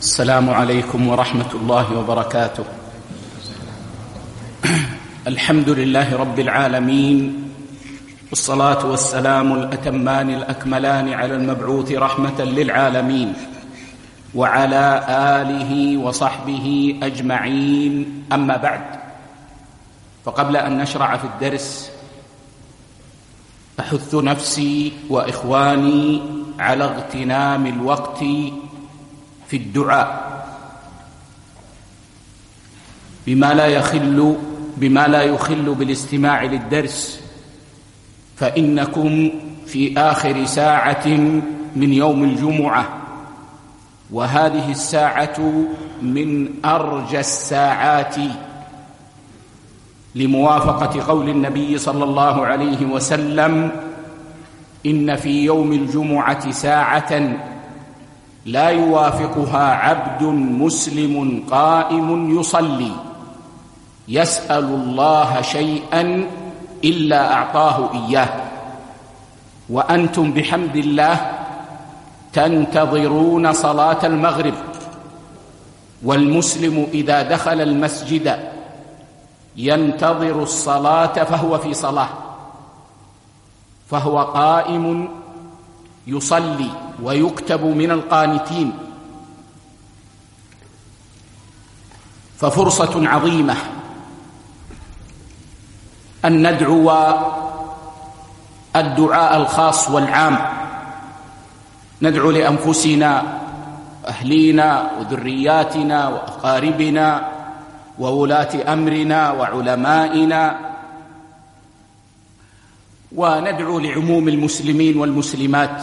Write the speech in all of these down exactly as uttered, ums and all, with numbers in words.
السلام عليكم ورحمة الله وبركاته. الحمد لله رب العالمين، والصلاة والسلام الأتمان الأكملان على المبعوث رحمة للعالمين وعلى آله وصحبه أجمعين. أما بعد، فقبل أن نشرع في الدرس أحث نفسي وإخواني على اغتنام الوقت في الدعاء بما لا يخل بما لا يخل بالاستماع للدرس، فإنكم في آخر ساعة من يوم الجمعة، وهذه الساعة من أرجى الساعات لموافقة قول النبي صلى الله عليه وسلم: إن في يوم الجمعة ساعة لا يوافقها عبد مسلم قائم يصلي يسأل الله شيئا إلا أعطاه إياه، وأنتم بحمد الله تنتظرون صلاة المغرب، والمسلم إذا دخل المسجد ينتظر الصلاة فهو في صلاة، فهو قائم يصلي ويكتب من القانتين. ففرصة عظيمة أن ندعو الدعاء الخاص والعام، ندعو لأنفسنا أهلينا وذرياتنا وأقاربنا وولاة أمرنا وعلمائنا، وندعو لعموم المسلمين والمسلمات.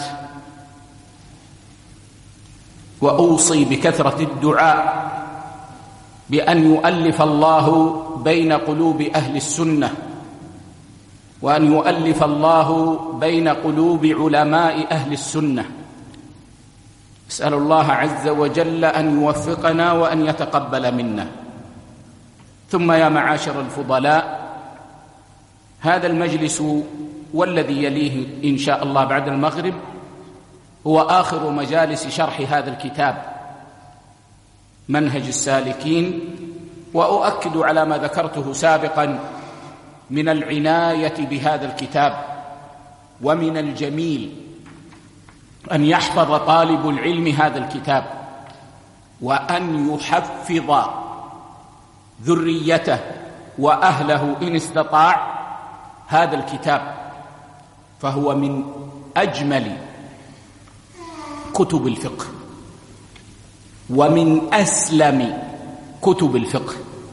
وأوصي بكثرة الدعاء بأن يؤلف الله بين قلوب أهل السنة، وأن يؤلف الله بين قلوب علماء أهل السنة. أسأل الله عز وجل أن يوفقنا وأن يتقبل منا. ثم يا معاشر الفضلاء، هذا المجلس والذي يليه إن شاء الله بعد المغرب هو آخر مجالس شرح هذا الكتاب منهج السالكين، وأؤكد على ما ذكرته سابقا من العناية بهذا الكتاب. ومن الجميل أن يحفظ طالب العلم هذا الكتاب، وأن يحفظ ذريته وأهله إن استطاع هذا الكتاب، فهو من أجمل كتب الفقه ومن أسلم كتب الفقه،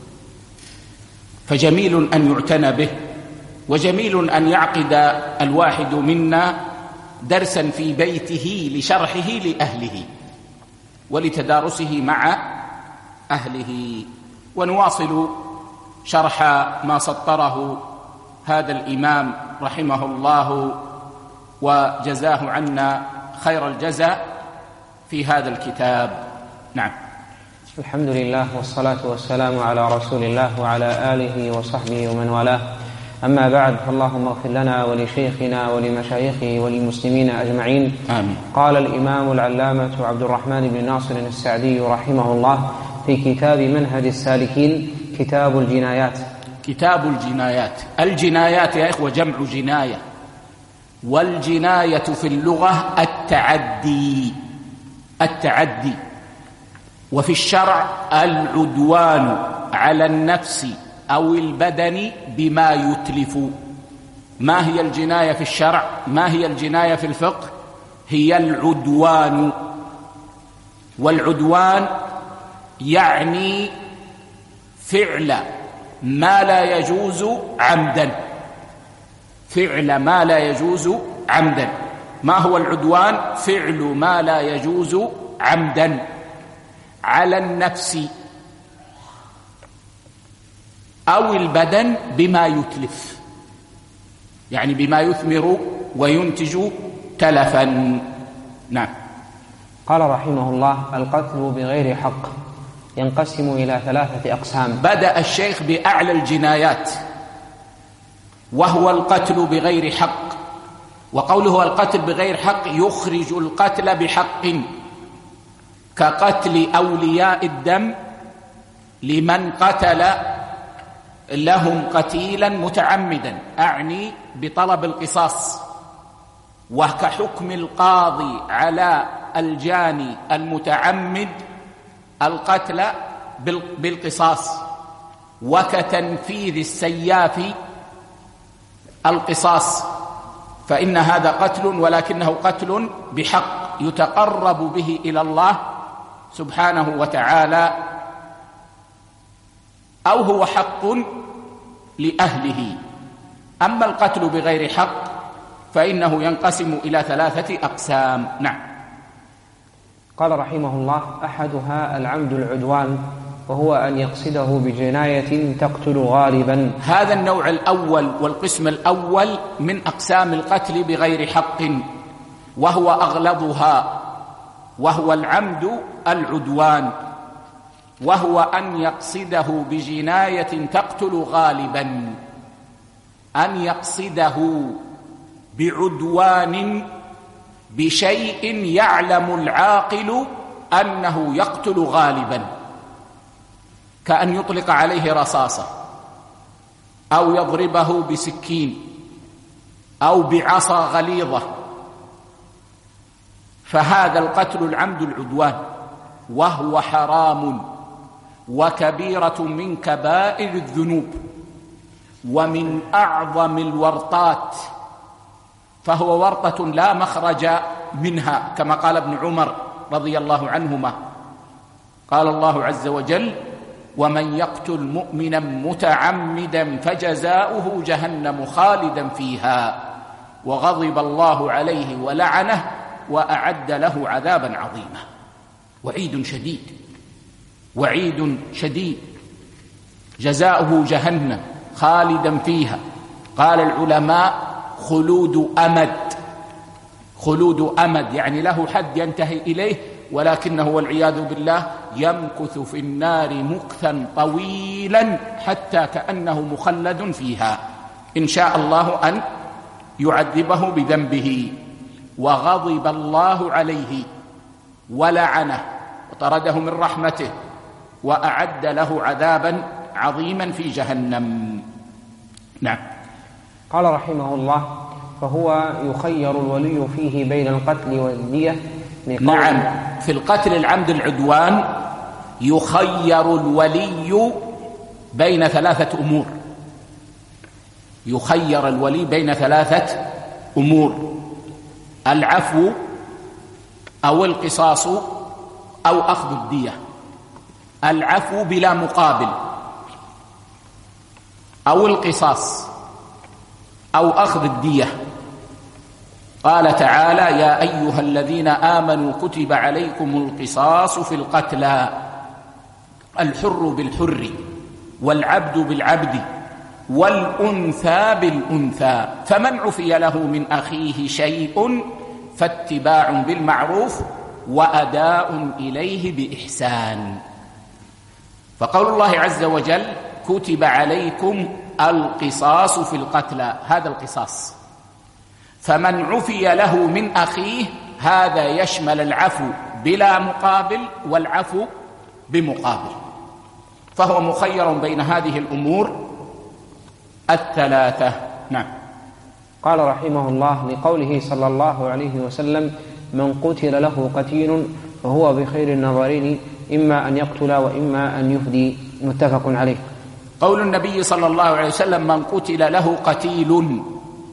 فجميل أن يعتنى به، وجميل أن يعقد الواحد منا درسا في بيته لشرحه لأهله ولتدارسه مع أهله. ونواصل شرح ما سطره هذا الإمام رحمه الله وجزاه عنا خير الجزاء في هذا الكتاب. نعم. الحمد لله والصلاة والسلام على رسول الله وعلى آله وصحبه ومن والاه. أما بعد، فاللهم اغفر لنا ولشيخنا ولمشايخه وللمسلمين أجمعين. آمين. قال الإمام العلامة عبد الرحمن بن ناصر السعدي رحمه الله في كتاب منهج السالكين: كتاب الجنايات. كتاب الجنايات. الجنايات يا إخوة جمع جناية، والجناية في اللغة التعدي التعدي وفي الشرع العدوان على النفس أو البدن بما يتلف. ما هي الجناية في الشرع؟ ما هي الجناية في الفقه؟ هي العدوان، والعدوان يعني فعل ما لا يجوز عمدا، فعل ما لا يجوز عمدا. ما هو العدوان؟ فعل ما لا يجوز عمدا على النفس أو البدن بما يتلف، يعني بما يثمر وينتج تلفا. نعم. قال رحمه الله: القتل بغير حق ينقسم إلى ثلاثة أقسام. بدأ الشيخ بأعلى الجنايات وهو القتل بغير حق، وقوله القتل بغير حق يخرج القتل بحق، كقتل أولياء الدم لمن قتل لهم قتيلا متعمدا، أعني بطلب القصاص، وكحكم القاضي على الجاني المتعمد القتل بالقصاص، وكتنفيذ السياف القصاص، فإن هذا قتل ولكنه قتل بحق يتقرب به إلى الله سبحانه وتعالى، أو هو حق لأهله. أما القتل بغير حق فإنه ينقسم إلى ثلاثة أقسام. نعم. قال رحمه الله: أحدها العمد العدوان، وهو أن يقصده بجناية تقتل غالبا. هذا النوع الأول والقسم الأول من أقسام القتل بغير حق، وهو أغلظها، وهو العمد العدوان، وهو أن يقصده بجناية تقتل غالبا، أن يقصده بعدوان بشيء يعلم العاقل أنه يقتل غالبا، كأن يطلق عليه رصاصة، أو يضربه بسكين، أو بعصا غليظة، فهذا القتل العمد العدوان، وهو حرام وكبيرة من كبائر الذنوب، ومن أعظم الورطات، فهو ورطة لا مخرج منها، كما قال ابن عمر رضي الله عنهما، قال الله عز وجل: ومن يقتل مؤمنا متعمدا فجزاؤه جهنم خالدا فيها وغضب الله عليه ولعنه وأعد له عذابا عظيما. وعيد شديد، وعيد شديد، جزاؤه جهنم خالدا فيها. قال العلماء: خلود أمد، خلود أمد يعني له حد ينتهي إليه، ولكنه والعياذ بالله يمكث في النار مكثا طويلا حتى كأنه مخلد فيها، إن شاء الله أن يعذبه بذنبه. وغضب الله عليه ولعنه وطرده من رحمته وأعد له عذابا عظيما في جهنم. نعم. قال رحمه الله: فهو يخير الولي فيه بين القتل والدية. نعم، في القتل العمد العدوان يخير الولي بين ثلاثة أمور، يخير الولي بين ثلاثة أمور: العفو أو القصاص أو أخذ الدية. العفو بلا مقابل، أو القصاص، أو أخذ الدية. قال تعالى: يا أيها الذين آمنوا كتب عليكم القصاص في القتلى، الحر بالحر والعبد بالعبد والأنثى بالأنثى، فمن عفي له من أخيه شيء فاتباع بالمعروف وأداء إليه بإحسان. فقول الله عز وجل: كتب عليكم القصاص في القتلى، هذا القصاص، فمن عفي له من أخيه، هذا يشمل العفو بلا مقابل والعفو بمقابل، فهو مخير بين هذه الأمور الثلاثة. نعم. قال رحمه الله: لقوله صلى الله عليه وسلم: من قتل له قتيل فهو بخير النظرين، إما أن يقتل وإما أن يفدي، متفق عليه. قول النبي صلى الله عليه وسلم: من قتل له قتيل،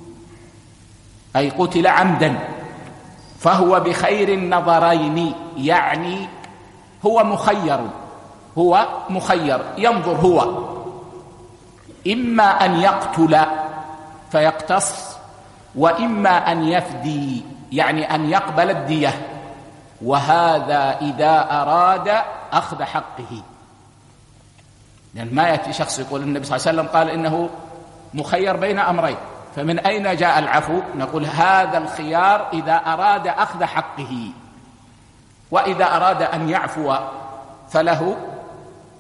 أي قتل عمدا، فهو بخير النظرين، يعني هو مخير، هو مخير ينظر، هو إما أن يقتل فيقتص، وإما أن يفدي يعني أن يقبل الدية، وهذا إذا أراد أخذ حقه. لأن ما يأتي شخص يقول النبي صلى الله عليه وسلم قال إنه مخير بين أمرين، فمن أين جاء العفو؟ نقول هذا الخيار إذا أراد أخذ حقه، وإذا أراد أن يعفو فله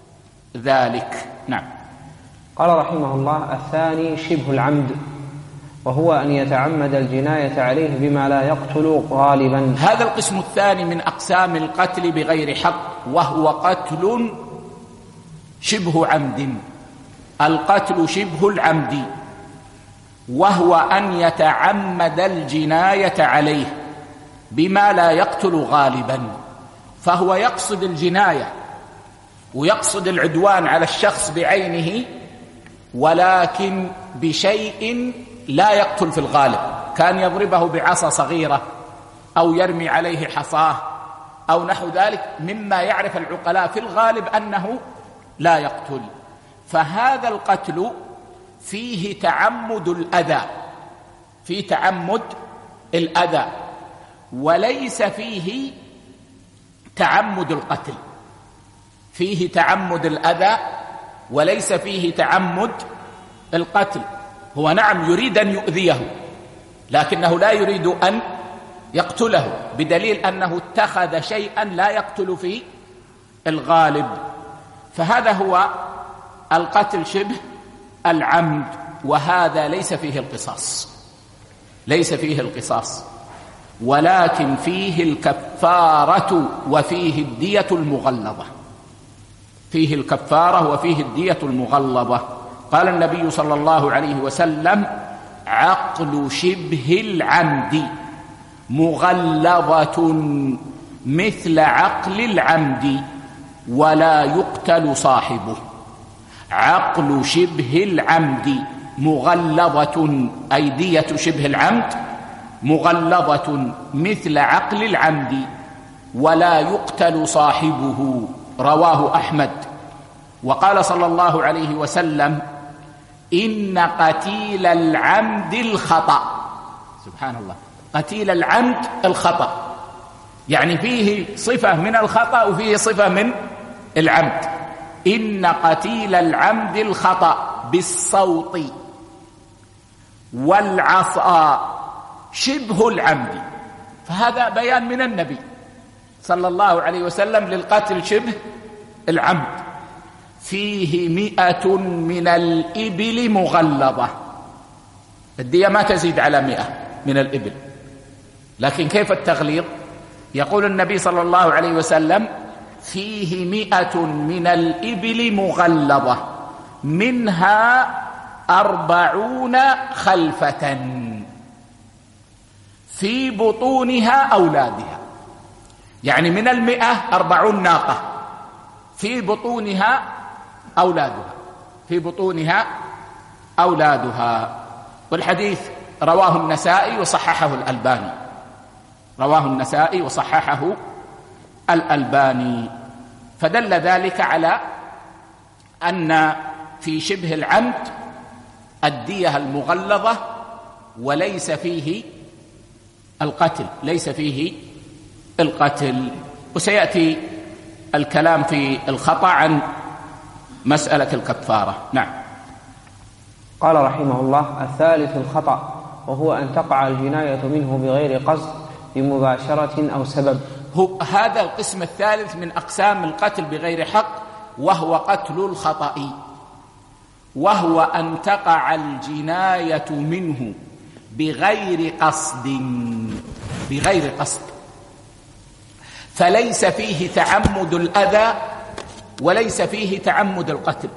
ذلك. نعم. قال رحمه الله: الثاني شبه العمد، وهو أن يتعمد الجناية عليه بما لا يقتل غالبا. هذا القسم الثاني من أقسام القتل بغير حق، وهو قتل شبه عمد. القتل شبه العمد وهو أن يتعمد الجناية عليه بما لا يقتل غالبا، فهو يقصد الجناية ويقصد العدوان على الشخص بعينه، ولكن بشيء لا يقتل في الغالب، كان يضربه بعصا صغيرة أو يرمي عليه حصاه أو نحو ذلك مما يعرف العقلاء في الغالب أنه لا يقتل. فهذا القتل فيه تعمد الأذى، فيه تعمد الأذى، وليس فيه تعمد القتل. فيه تعمد الأذى وليس فيه تعمد القتل. هو نعم يريد أن يؤذيه، لكنه لا يريد أن يقتله، بدليل أنه اتخذ شيئا لا يقتل في الغالب. فهذا هو القتل شبه العمد، وهذا ليس فيه القصاص، ليس فيه القصاص، ولكن فيه الكفارة وفيه الدية المغلظة. فيه الكفارة وفيه الدية المغلظة. قال النبي صلى الله عليه وسلم: عقل شبه العمد مغلظة مثل عقل العمد ولا يقتل صاحبه. عقل شبه العمد مغلظة، أي دية شبه العمد مغلظة مثل عقل العمد ولا يقتل صاحبه. رواه أحمد. وقال صلى الله عليه وسلم: إن قتيل العمد الخطأ. سبحان الله، قتيل العمد الخطأ، يعني فيه صفة من الخطأ وفيه صفة من العمد. إن قتيل العمد الخطأ بالصوت والعصا شبه العمد. فهذا بيان من النبي صلى الله عليه وسلم للقتل شبه العمد. فيه مئة من الإبل مغلظة، الدية ما تزيد على مئة من الإبل، لكن كيف التغليظ؟ يقول النبي صلى الله عليه وسلم: فيه مئة من الإبل مغلظة منها أربعون خلفة في بطونها أولادها. يعني من المئة أربعون ناقة في بطونها أولادها، في بطونها أولادها. والحديث رواه النسائي وصححه الألباني، رواه النسائي وصححه الألباني. فدل ذلك على أن في شبه العمد الدية المغلظة وليس فيه القتل، ليس فيه القتل. وسيأتي الكلام في الخطأ عن مسألة الكفارة. نعم. قال رحمه الله: الثالث الخطأ، وهو أن تقع الجناية منه بغير قصد بمباشرة أو سبب. هو هذا القسم الثالث من أقسام القتل بغير حق، وهو قتل الخطأ، وهو أن تقع الجناية منه بغير قصد، بغير قصد، فليس فيه تعمد الأذى وليس فيه تعمد القتل.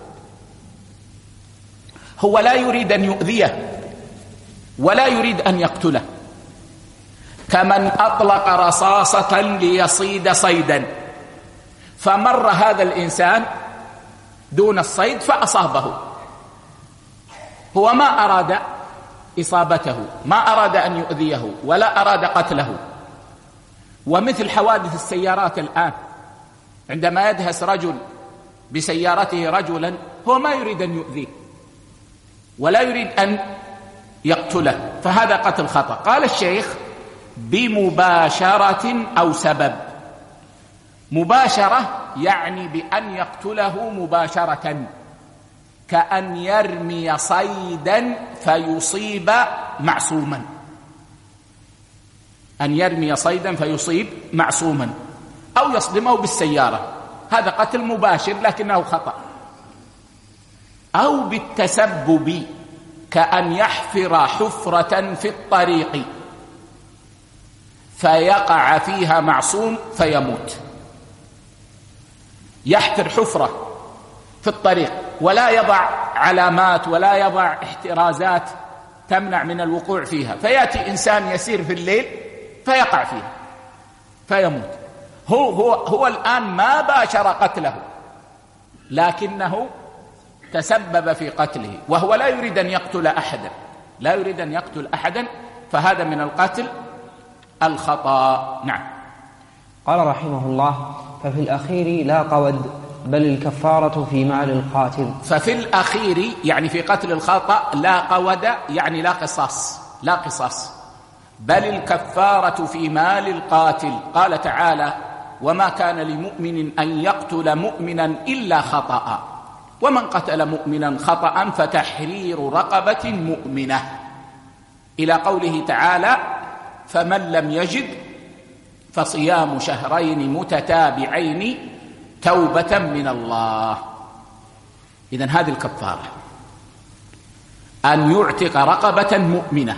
هو لا يريد أن يؤذيه ولا يريد أن يقتله، كمن أطلق رصاصة ليصيد صيدا، فمر هذا الإنسان دون الصيد فأصابه، هو ما أراد إصابته، ما أراد أن يؤذيه ولا أراد قتله. ومثل حوادث السيارات الآن، عندما يدهس رجل بسيارته رجلا، هو ما يريد أن يؤذيه ولا يريد أن يقتله، فهذا قتل خطأ. قال الشيخ: بمباشرة أو سبب. مباشرة يعني بأن يقتله مباشرة، كأن يرمي صيدا فيصيب معصوما، أن يرمي صيدا فيصيب معصوما، أو يصدمه بالسيارة، هذا قتل مباشر لكنه خطأ. أو بالتسبب، كأن يحفر حفرة في الطريق فيقع فيها معصوم فيموت. يحفر حفرة في الطريق ولا يضع علامات ولا يضع احترازات تمنع من الوقوع فيها، فيأتي إنسان يسير في الليل فيقع فيها فيموت. هو, هو, هو الآن ما باشر قتله، لكنه تسبب في قتله، وهو لا يريد أن يقتل أحدا، لا يريد أن يقتل أحدا، فهذا من القتل الخطأ. نعم. قال رحمه الله: ففي الأخير لا قود، بل الكفارة في مال القاتل. ففي الأخير يعني في قتل الخطأ لا قود، يعني لا قصاص، لا قصاص، بل الكفارة في مال القاتل. قال تعالى: وما كان لمؤمن أن يقتل مؤمنا إلا خطأ، ومن قتل مؤمنا خطأ فتحرير رقبة مؤمنة، إلى قوله تعالى: فمن لم يجد فصيام شهرين متتابعين توبة من الله. إذن هذه الكفارة، أن يعتق رقبة مؤمنة،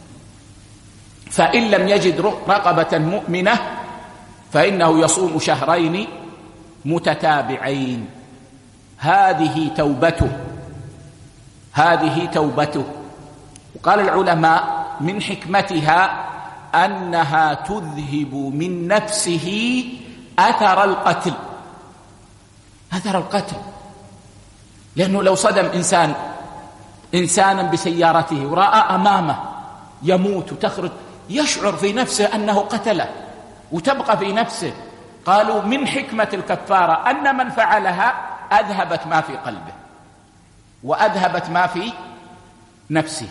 فإن لم يجد رقبة مؤمنة فإنه يصوم شهرين متتابعين. هذه توبته، هذه توبته. وقال العلماء من حكمتها أنها تذهب من نفسه أثر القتل، أثر القتل، لأنه لو صدم إنسان إنسانا بسيارته ورأى أمامه يموت وتخرج، يشعر في نفسه أنه قتله وتبقى في نفسه. قالوا من حكمة الكفارة أن من فعلها أذهبت ما في قلبه وأذهبت ما في نفسه.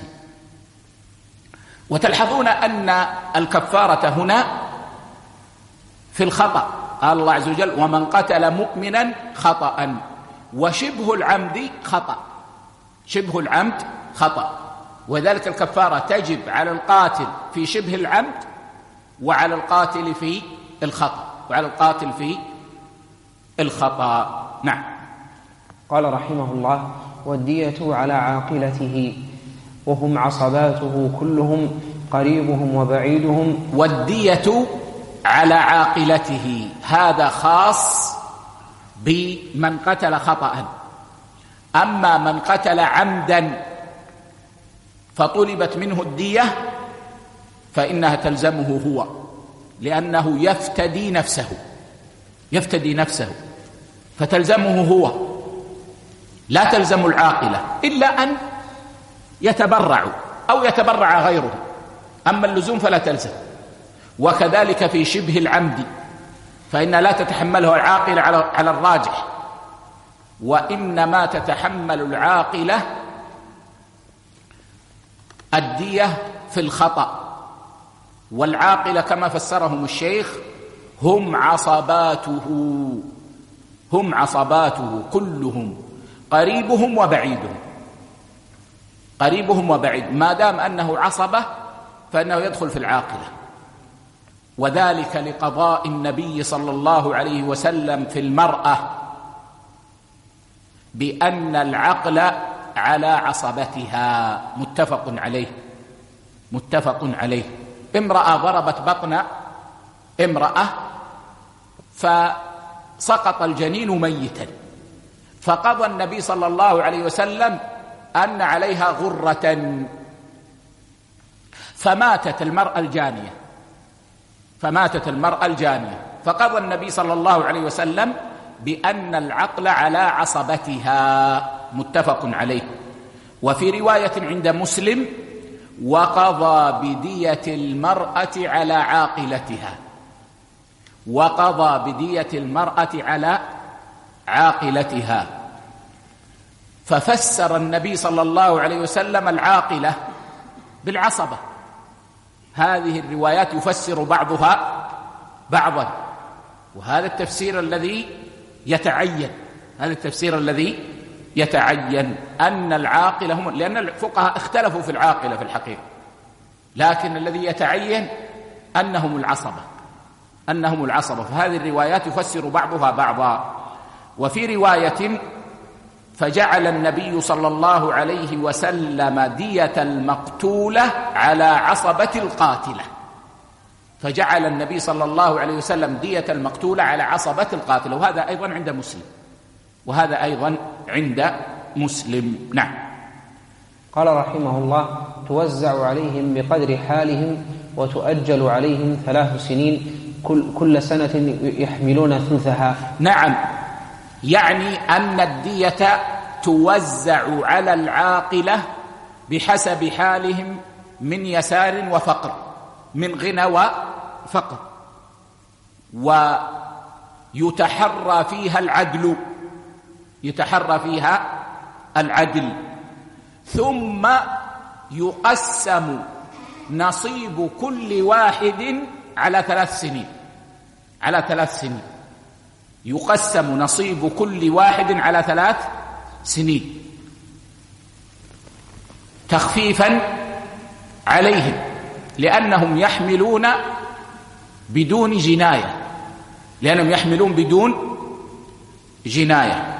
وتلحظون أن الكفارة هنا في الخطأ. قال الله عز وجل: ومن قتل مؤمنا خطأ، وشبه العمد خطأ، شبه العمد خطأ، وذلك الكفارة تجب على القاتل في شبه العمد وعلى القاتل في الخطأ، وعلى القاتل في الخطأ. نعم. قال رحمه الله: والدية على عاقلته وهم عصباته كلهم قريبهم وبعيدهم. والدية على عاقلته، هذا خاص بمن قتل خطأ. أما من قتل عمدا فطلبت منه الدية فإنها تلزمه هو، لأنه يفتدي نفسه، يفتدي نفسه فتلزمه هو، لا تلزم العاقلة إلا أن يتبرع أو يتبرع غيره، أما اللزوم فلا تلزم. وكذلك في شبه العمد، فإن لا تتحمله العاقلة على الراجح، وإنما تتحمل العاقلة الدية في الخطأ. والعاقلة كما فسرهم الشيخ هم عصباته، هم عصباته كلهم قريبهم وبعيدهم، قريبهم وبعيد، ما دام أنه عصبة فإنه يدخل في العاقلة. وذلك لقضاء النبي صلى الله عليه وسلم في المرأة بأن العقل على عصبتها، متفق عليه، متفق عليه. امرأة ضربت بطن امرأة فسقط الجنين ميتا، فقضى النبي صلى الله عليه وسلم أن عليها غرة، فماتت المرأة الجانية، فماتت المرأة الجانية، فقضى النبي صلى الله عليه وسلم بأن العقل على عصبتها، متفق عليه. وفي رواية عند مسلم: وقضى بدية المرأة على عاقلتها، وقضى بدية المرأة على عاقلتها. ففسر النبي صلى الله عليه وسلم العاقلة بالعصبة. هذه الروايات يفسر بعضها بعضا، وهذا التفسير الذي يتعين، هذا التفسير الذي يتعين أن العاقلة هم، لأن الفقهاء اختلفوا في العاقلة في الحقيقة، لكن الذي يتعين أنهم العصبة، أنهم العصبة. فهذه الروايات يفسر بعضها بعضا. وفي رواية فجعل النبي صلى الله عليه وسلم دية المقتولة على عصبة القاتلة فجعل النبي صلى الله عليه وسلم دية المقتولة على عصبة القاتلة وهذا أيضا عند مسلم وهذا أيضا عند مسلم. نعم. قال رحمه الله: توزع عليهم بقدر حالهم وتؤجل عليهم ثلاث سنين كل, كل سنة يحملون ثلثها. نعم، يعني أن الدية توزع على العاقلة بحسب حالهم من يسار وفقر، من غنى وفقر، ويتحرى فيها العدل يتحرى فيها العدل ثم يقسم نصيب كل واحد على ثلاث سنين على ثلاث سنين يقسم نصيب كل واحد على ثلاث سنين تخفيفا عليهم، لأنهم يحملون بدون جناية لأنهم يحملون بدون جناية.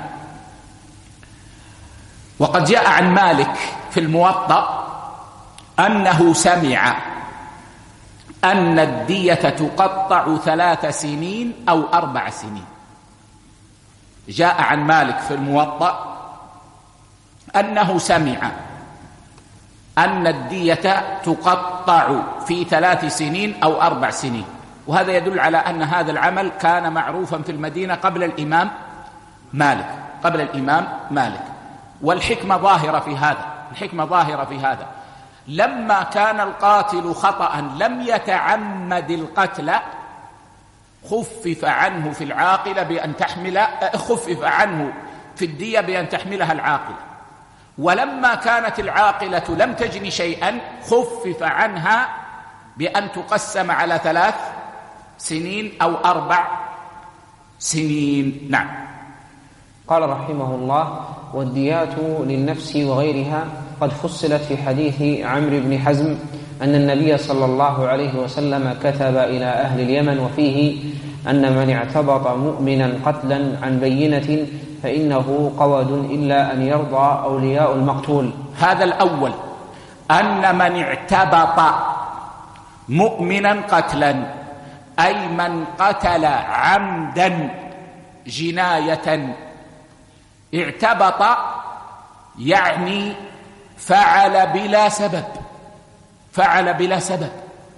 وقد جاء عن مالك في الموطأ أنه سمع أن الدية تقطع ثلاث سنين أو أربع سنين. جاء عن مالك في الموطأ أنه سمع أن الدية تقطع في ثلاث سنين أو أربع سنين، وهذا يدل على أن هذا العمل كان معروفا في المدينة قبل الإمام مالك قبل الإمام مالك والحكمة ظاهرة في هذا الحكمة ظاهرة في هذا لما كان القاتل خطأ لم يتعمد القتل خفف عنه في العاقلة بأن تحمل خفف عنه في الدية بأن تحملها العاقلة، ولما كانت العاقلة لم تجن شيئا خفف عنها بأن تقسم على ثلاث سنين أو أربع سنين. نعم. قال رحمه الله: والديات للنفس وغيرها قد فصلت في حديث عمرو بن حزم أن النبي صلى الله عليه وسلم كتب إلى أهل اليمن وفيه أن من اعتبط مؤمنا قتلا عن بينة فإنه قود إلا أن يرضى أولياء المقتول. هذا الأول، أن من اعتبط مؤمنا قتلا أي من قتل عمدا جناية. اعتبط يعني فعل بلا سبب فعل بلا سبب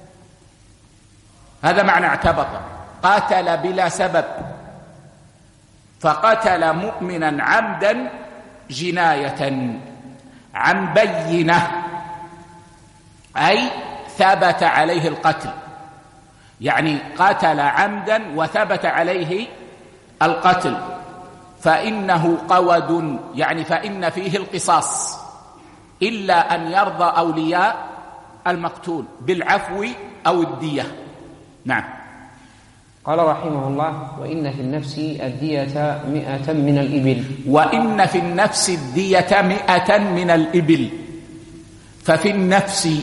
هذا معنى اعتبط، قتل بلا سبب، فقتل مؤمنا عمدا جناية عن بينة أي ثبت عليه القتل، يعني قتل عمدا وثبت عليه القتل، فإنه قود يعني فإن فيه القصاص إلا أن يرضى أولياء المقتول بالعفو أو الدية. نعم. قال رحمه الله: وإن في النفس الدية مئة من الإبل. وإن في النفس الدية مئة من الإبل، ففي النفس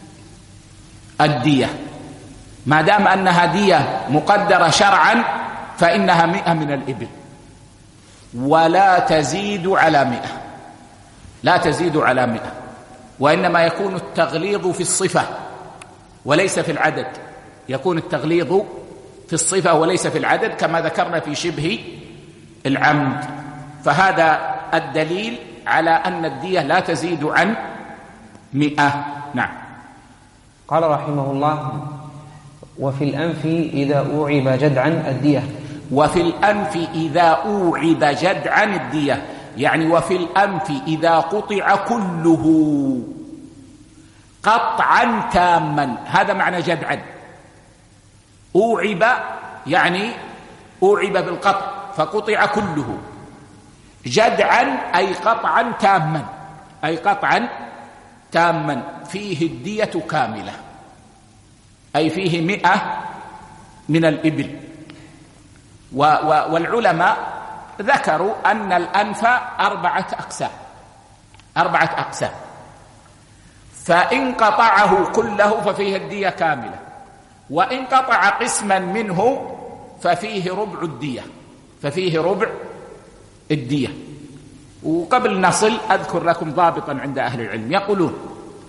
الدية ما دام أنها دية مقدرة شرعا فإنها مئة من الإبل، ولا تزيد على مئة لا تزيد على مئة وإنما يكون التغليظ في الصفة وليس في العدد يكون التغليظ في الصفة وليس في العدد كما ذكرنا في شبه العمد، فهذا الدليل على أن الدية لا تزيد عن مئة. نعم. قال رحمه الله: وفي الأنف إذا أوعب جدعا الدية. وفي الأنف إذا أوعب جدعا الدية، يعني وفي الأنف إذا قطع كله قطعا تاما، هذا معنى جدعا. أوعب يعني أوعب بالقطع فقطع كله، جدعا أي قطعا تاما أي قطعا تاما فيه الدية كاملة، أي فيه مئة من الإبل. والعلماء ذكروا أن الأنف أربعة أقسام أربعة أقسام فإن قطعه كله ففيه الدية كاملة، وإن قطع قسما منه ففيه ربع الدية ففيه ربع الدية وقبل نصل أذكر لكم ضابطا عند أهل العلم، يقولون: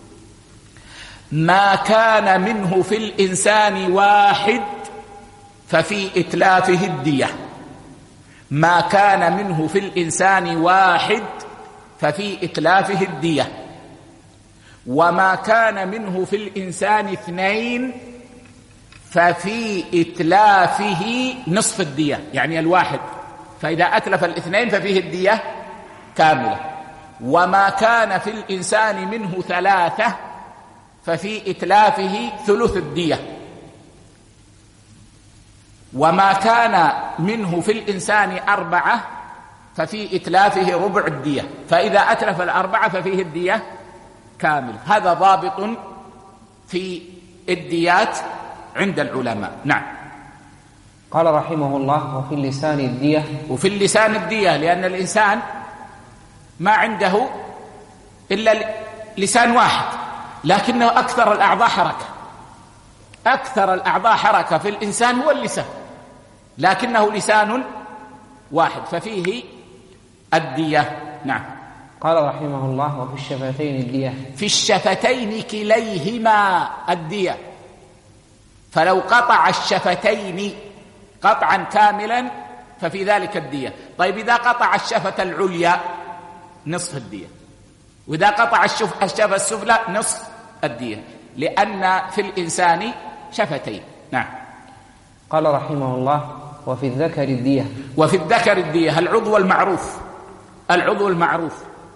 ما كان منه في الإنسان واحد ففي إتلافه الدية. ما كان منه في الإنسان واحد ففي إتلافه الدية، وما كان منه في الإنسان اثنين ففي إتلافه نصف الدية، يعني الواحد، فإذا أتلف الاثنين ففيه الدية كاملة. وما كان في الإنسان منه ثلاثة ففي إتلافه ثلث الدية، وما كان منه في الإنسان أربعة ففي إتلافه ربع الدية، فإذا أتلف الأربعة ففيه الدية كاملة. هذا ضابط في الديات عند العلماء. نعم. قال رحمه الله: وفي اللسان الدية. وفي اللسان الدية، لأن الإنسان ما عنده إلا لسان واحد، لكنه أكثر الأعضاء حركة. أكثر الأعضاء حركة في الإنسان هو اللسان، لكنه لسان واحد، ففيه الدية. نعم. قال رحمه الله: وفي الشفتين الدية. في الشفتين كليهما الدية، فلو قطع الشفتين قطعا كاملا ففي ذلك الدية. طيب إذا قطع الشفة العليا نصف الدية، وإذا قطع الشفة السفلى نصف الدية، لأن في الإنسان شفتين. نعم. قال رحمه الله: وفي الذكر الدية. وفي الذكر الدية، العضو المعروف. العضو المعروف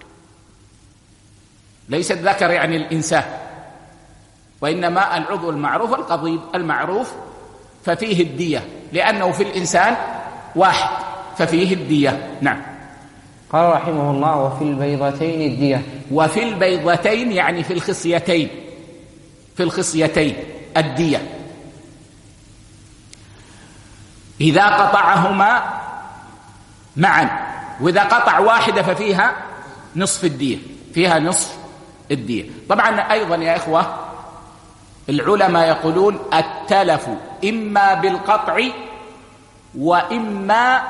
ليس الذكر يعني الإنسان، وإنما العضو المعروف القضيب المعروف، ففيه الدية، لأنه في الإنسان واحد ففيه الدية. نعم. قال رحمه الله: وفي البيضتين الدية. وفي البيضتين يعني في الخصيتين، في الخصيتين الدية، إذا قطعهما معا، وإذا قطع واحدة ففيها نصف الدية، فيها نصف الدية. طبعا أيضا يا إخوة العلماء يقولون التلف إما بالقطع وإما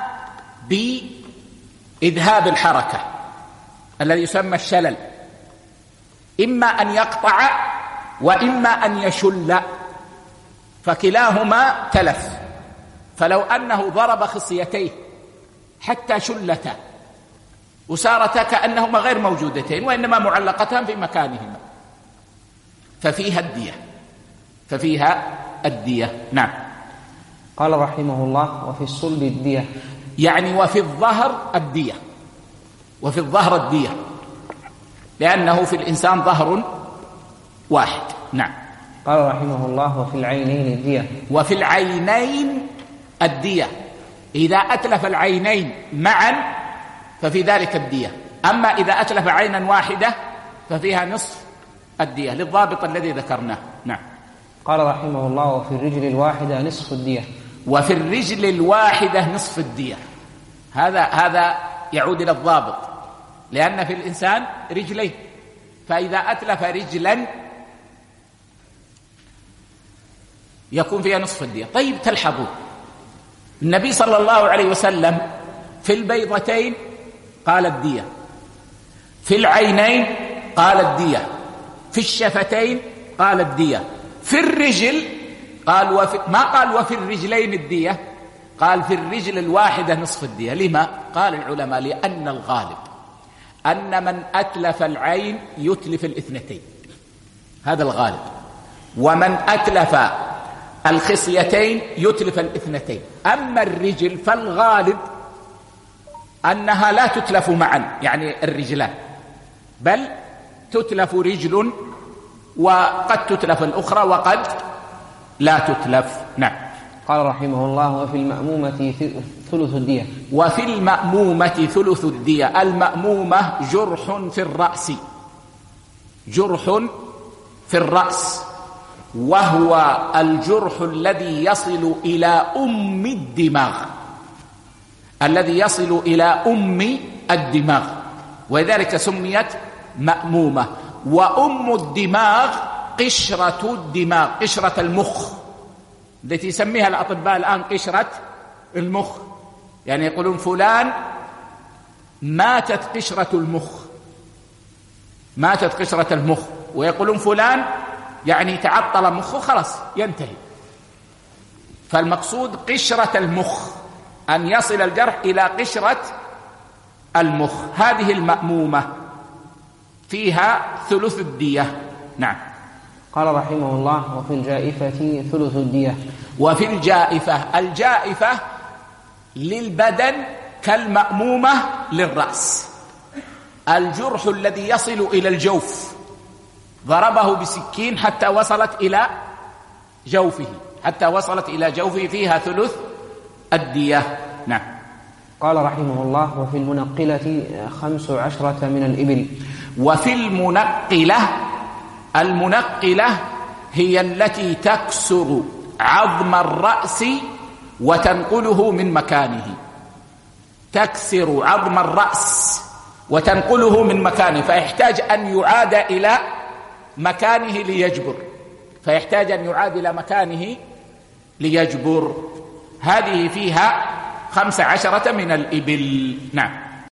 بإذهاب الحركة الذي يسمى الشلل، إما أن يقطع وإما أن يشل، فكلاهما تلف. فلو أنه ضرب خصيتيه حتى شلتا وصارتا كأنهما غير موجودتين وإنما معلقتان في مكانهما ففيها الدية، ففيها الدية. نعم. قال رحمه الله: وفي الصلب الدية. يعني وفي الظهر الدية، وفي الظهر الدية، لأنه في الإنسان ظهر واحد. نعم. قال رحمه الله: وفي العينين الدية. وفي العينين الدية، إذا أتلف العينين معا ففي ذلك الدية، أما إذا أتلف عينا واحدة ففيها نصف الدية، للضابط الذي ذكرناه. نعم. قال رحمه الله: وفي الرجل الواحدة نصف الدية. وفي الرجل الواحدة نصف الدية، هذا هذا يعود إلى الضابط، لأن في الإنسان رجلين، فإذا أتلف رجلا يكون فيها نصف الدية. طيب تلحظوا النبي صلى الله عليه وسلم في البيضتين قال الدية، في العينين قال الدية، في الشفتين قال الدية، في الرجل قال وفي ما قال وفي الرجلين الدية، قال في الرجل الواحدة نصف الدية. لما؟ قال العلماء: لأن الغالب أن من أتلف العين يتلف الاثنتين، هذا الغالب، ومن أتلف الخصيتين يتلف الاثنتين. أما الرجل فالغالب أنها لا تتلف معا، يعني الرجلان، بل تتلف رجل وقد تتلف الأخرى وقد لا تتلف. نعم. قال رحمه الله: وفي المأمومة ثلث الدية. وفي المأمومة ثلث الدية. المأمومة جرح في الرأس، جرح في الرأس، وهو الجرح الذي يصل إلى أم الدماغ، الذي يصل إلى أم الدماغ، ولذلك سميت مأمومة. وأم الدماغ قشرة الدماغ، قشرة المخ، التي يسميها الأطباء الآن قشرة المخ، يعني يقولون فلان ماتت قشرة المخ، ماتت قشرة المخ، ويقولون فلان يعني تعطل مخه خلاص ينتهي. فالمقصود قشرة المخ، أن يصل الجرح إلى قشرة المخ. هذه المأمومة فيها ثلث الدية. نعم. قال رحمه الله: وفي الجائفة ثلث الدية. وفي الجائفة، الجائفة للبدن كالمأمومة للرأس. الجرح الذي يصل إلى الجوف، ضربه بسكين حتى وصلت إلى جوفه، حتى وصلت إلى جوفه، فيها ثلث الدية. نعم. قال رحمه الله: وفي المنقلة خمس عشرة من الإبل. وفي المنقلة، المنقلة هي التي تكسر عظم الرأس وتنقله من مكانه، تكسر عظم الرأس وتنقله من مكانه، فيحتاج أن يعاد إلى مكانه ليجبر، فيحتاج أن يعاد إلى مكانه ليجبر. هذه فيها خمس عشرة من الإبل. نعم.